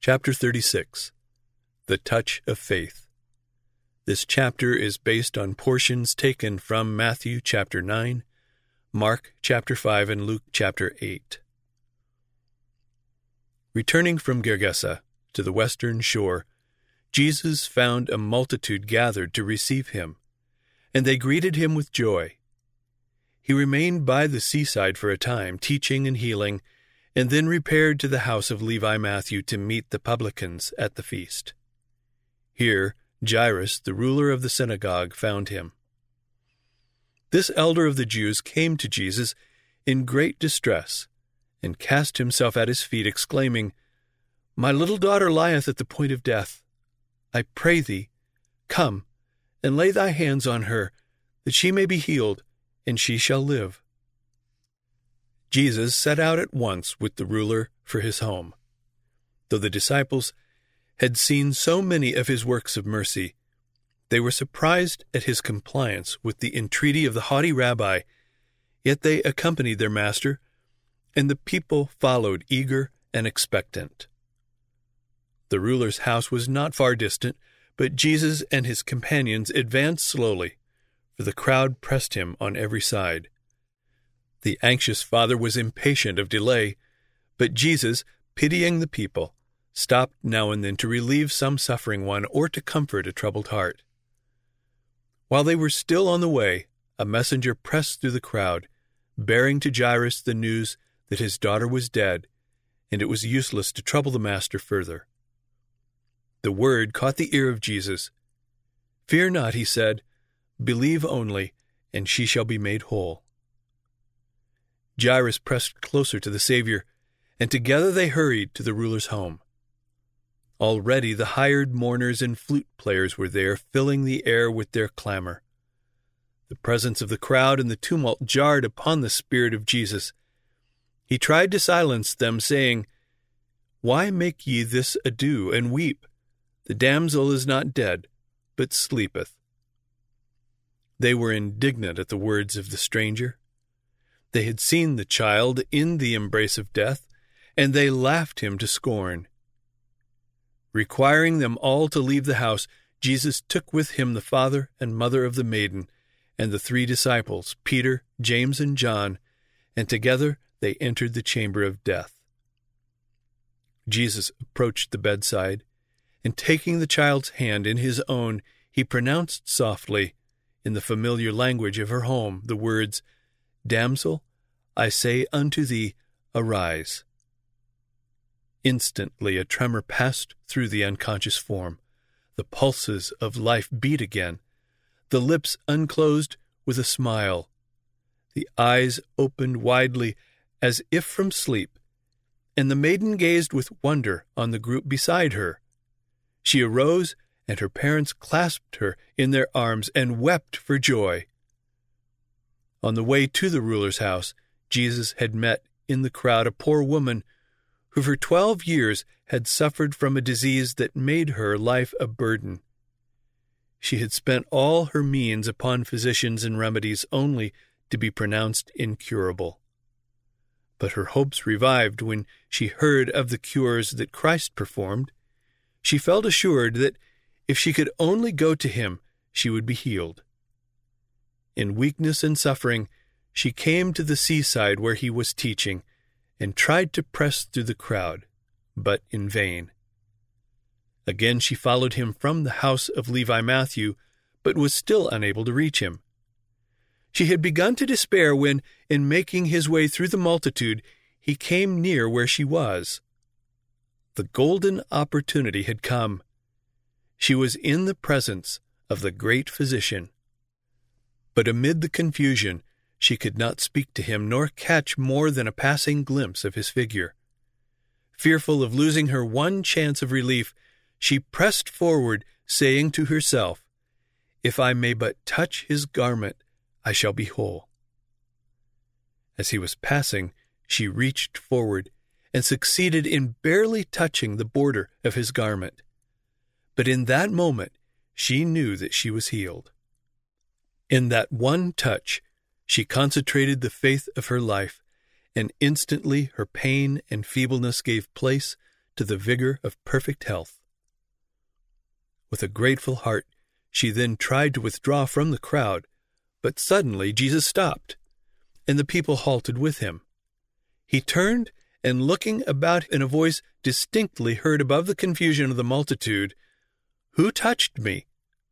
Chapter 36. The Touch of Faith. This chapter is based on portions taken from Matthew chapter 9, Mark chapter 5, and Luke chapter 8. Returning from Gergesa to the western shore, Jesus found a multitude gathered to receive him, and they greeted him with joy. He remained by the seaside for a time, teaching and healing, and then repaired to the house of Levi Matthew to meet the publicans at the feast. Here Jairus, the ruler of the synagogue, found him. This elder of the Jews came to Jesus in great distress, and cast himself at his feet, exclaiming, "My little daughter lieth at the point of death. I pray thee, come, and lay thy hands on her, that she may be healed, and she shall live." Jesus set out at once with the ruler for his home. Though the disciples had seen so many of his works of mercy, they were surprised at his compliance with the entreaty of the haughty rabbi, yet they accompanied their master, and the people followed eager and expectant. The ruler's house was not far distant, but Jesus and his companions advanced slowly, for the crowd pressed him on every side. The anxious father was impatient of delay, but Jesus, pitying the people, stopped now and then to relieve some suffering one or to comfort a troubled heart. While they were still on the way, a messenger pressed through the crowd, bearing to Jairus the news that his daughter was dead, and it was useless to trouble the master further. The word caught the ear of Jesus. "Fear not," he said, "believe only, and she shall be made whole." Jairus pressed closer to the Savior, and together they hurried to the ruler's home. Already the hired mourners and flute players were there, filling the air with their clamor. The presence of the crowd and the tumult jarred upon the spirit of Jesus. He tried to silence them, saying, "Why make ye this ado, and weep? The damsel is not dead, but sleepeth." They were indignant at the words of the stranger. They had seen the child in the embrace of death, and they laughed him to scorn. Requiring them all to leave the house, Jesus took with him the father and mother of the maiden, and the 3 disciples, Peter, James, and John, and together they entered the chamber of death. Jesus approached the bedside, and taking the child's hand in his own, he pronounced softly, in the familiar language of her home, the words, "Damsel, I say unto thee, arise." Instantly a tremor passed through the unconscious form. The pulses of life beat again. The lips unclosed with a smile. The eyes opened widely as if from sleep, and the maiden gazed with wonder on the group beside her. She arose, and her parents clasped her in their arms and wept for joy. On the way to the ruler's house, Jesus had met in the crowd a poor woman who for 12 years had suffered from a disease that made her life a burden. She had spent all her means upon physicians and remedies only to be pronounced incurable. But her hopes revived when she heard of the cures that Christ performed. She felt assured that if she could only go to him, she would be healed. In weakness and suffering, she came to the seaside where he was teaching, and tried to press through the crowd, but in vain. Again she followed him from the house of Levi Matthew, but was still unable to reach him. She had begun to despair when, in making his way through the multitude, he came near where she was. The golden opportunity had come. She was in the presence of the great physician. But amid the confusion, she could not speak to him nor catch more than a passing glimpse of his figure. Fearful of losing her one chance of relief, she pressed forward, saying to herself, "If I may but touch his garment, I shall be whole." As he was passing, she reached forward and succeeded in barely touching the border of his garment. But in that moment, she knew that she was healed. In that one touch, she concentrated the faith of her life, and instantly her pain and feebleness gave place to the vigor of perfect health. With a grateful heart, she then tried to withdraw from the crowd, but suddenly Jesus stopped, and the people halted with him. He turned, and looking about in a voice distinctly heard above the confusion of the multitude, "Who touched me?"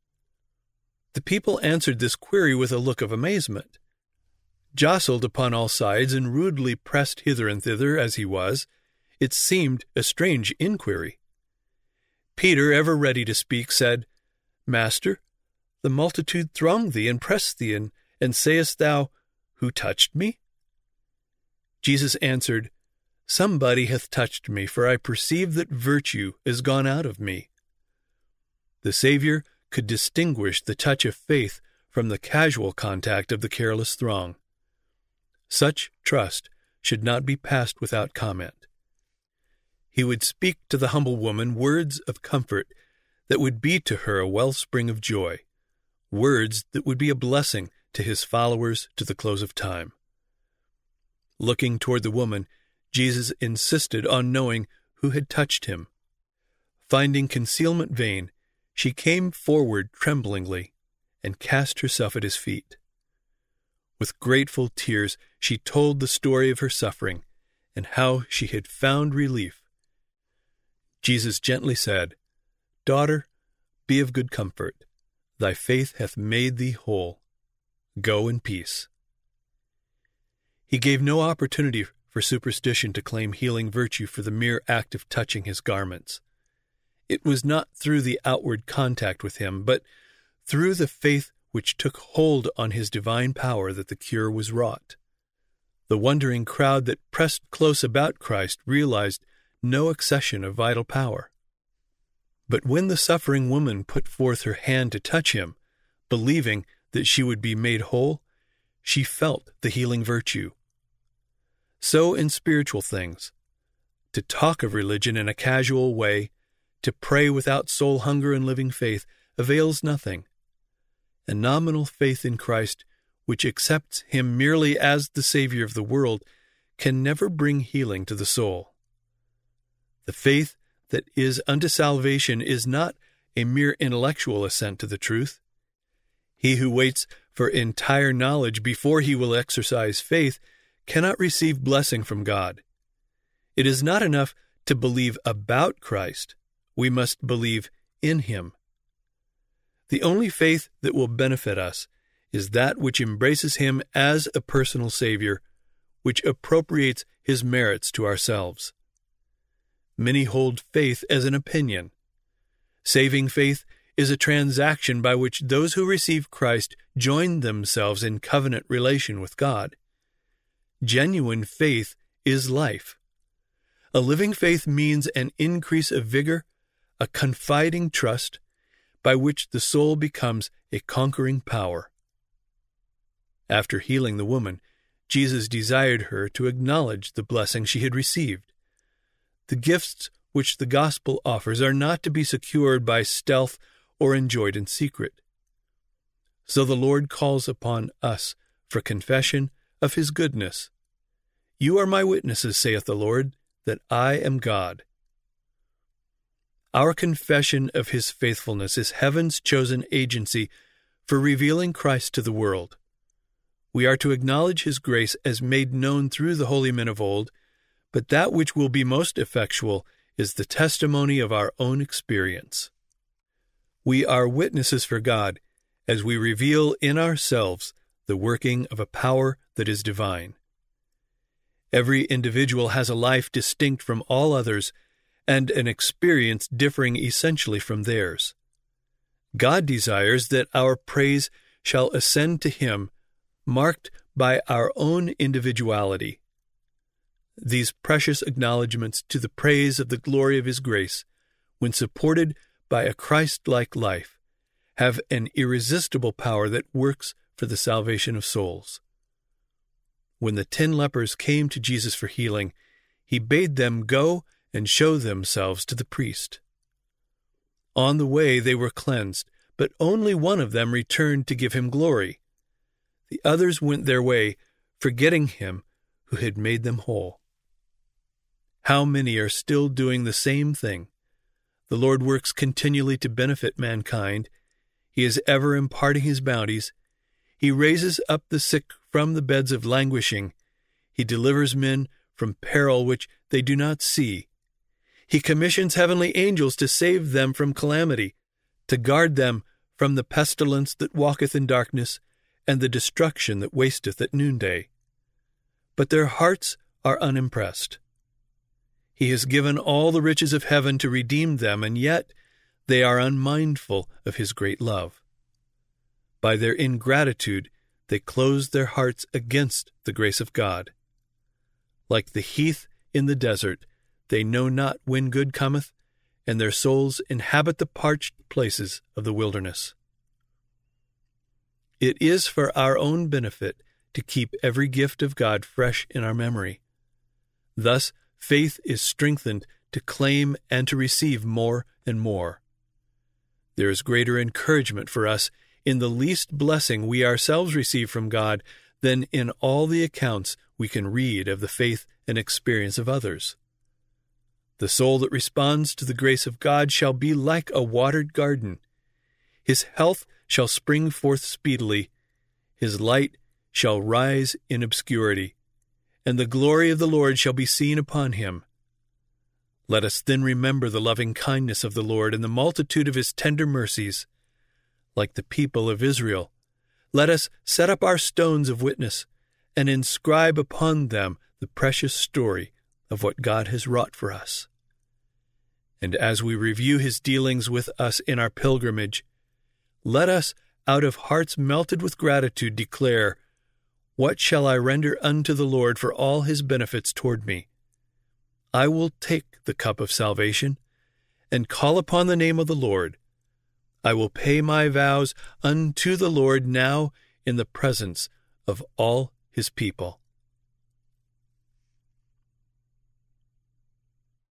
The people answered this query with a look of amazement. Jostled upon all sides and rudely pressed hither and thither as he was, it seemed a strange inquiry. Peter, ever ready to speak, said, "Master, the multitude throng thee and press thee, and sayest thou, Who touched me?" Jesus answered, "Somebody hath touched me, for I perceive that virtue is gone out of me." The Savior could distinguish the touch of faith from the casual contact of the careless throng. Such trust should not be passed without comment. He would speak to the humble woman words of comfort that would be to her a wellspring of joy, words that would be a blessing to his followers to the close of time. Looking toward the woman, Jesus insisted on knowing who had touched him. Finding concealment vain, she came forward tremblingly and cast herself at his feet. With grateful tears, she told the story of her suffering and how she had found relief. Jesus gently said, "Daughter, be of good comfort. Thy faith hath made thee whole. Go in peace." He gave no opportunity for superstition to claim healing virtue for the mere act of touching his garments. It was not through the outward contact with him, but through the faith which took hold on his divine power that the cure was wrought. The wondering crowd that pressed close about Christ realized no accession of vital power. But when the suffering woman put forth her hand to touch him, believing that she would be made whole, she felt the healing virtue. So in spiritual things, to talk of religion in a casual way, to pray without soul hunger and living faith, avails nothing. A nominal faith in Christ, which accepts him merely as the Savior of the world, can never bring healing to the soul. The faith that is unto salvation is not a mere intellectual assent to the truth. He who waits for entire knowledge before he will exercise faith cannot receive blessing from God. It is not enough to believe about Christ. We must believe in him. The only faith that will benefit us is that which embraces him as a personal Savior, which appropriates his merits to ourselves. Many hold faith as an opinion. Saving faith is a transaction by which those who receive Christ join themselves in covenant relation with God. Genuine faith is life. A living faith means an increase of vigor, a confiding trust, by which the soul becomes a conquering power. After healing the woman, Jesus desired her to acknowledge the blessing she had received. The gifts which the gospel offers are not to be secured by stealth or enjoyed in secret. So the Lord calls upon us for confession of his goodness. "You are my witnesses, saith the Lord, that I am God." Our confession of his faithfulness is heaven's chosen agency for revealing Christ to the world. We are to acknowledge his grace as made known through the holy men of old, but that which will be most effectual is the testimony of our own experience. We are witnesses for God as we reveal in ourselves the working of a power that is divine. Every individual has a life distinct from all others and an experience differing essentially from theirs. God desires that our praise shall ascend to him, marked by our own individuality. These precious acknowledgments to the praise of the glory of his grace, when supported by a Christ-like life, have an irresistible power that works for the salvation of souls. When the 10 lepers came to Jesus for healing, he bade them go and show themselves to the priest. On the way they were cleansed, but only one of them returned to give him glory. The others went their way, forgetting him who had made them whole. How many are still doing the same thing? The Lord works continually to benefit mankind. He is ever imparting his bounties. He raises up the sick from the beds of languishing. He delivers men from peril which they do not see. He commissions heavenly angels to save them from calamity, to guard them from the pestilence that walketh in darkness, and the destruction that wasteth at noonday. But their hearts are unimpressed. He has given all the riches of heaven to redeem them, and yet they are unmindful of his great love. By their ingratitude, they close their hearts against the grace of God. Like the heath in the desert, they know not when good cometh, and their souls inhabit the parched places of the wilderness. It is for our own benefit to keep every gift of God fresh in our memory. Thus, faith is strengthened to claim and to receive more and more. There is greater encouragement for us in the least blessing we ourselves receive from God than in all the accounts we can read of the faith and experience of others. The soul that responds to the grace of God shall be like a watered garden. His health shall spring forth speedily. His light shall rise in obscurity, and the glory of the Lord shall be seen upon him. Let us then remember the loving kindness of the Lord and the multitude of his tender mercies. Like the people of Israel, let us set up our stones of witness and inscribe upon them the precious story of what God has wrought for us. And as we review his dealings with us in our pilgrimage, let us, out of hearts melted with gratitude, declare, "What shall I render unto the Lord for all his benefits toward me? I will take the cup of salvation and call upon the name of the Lord. I will pay my vows unto the Lord now in the presence of all his people."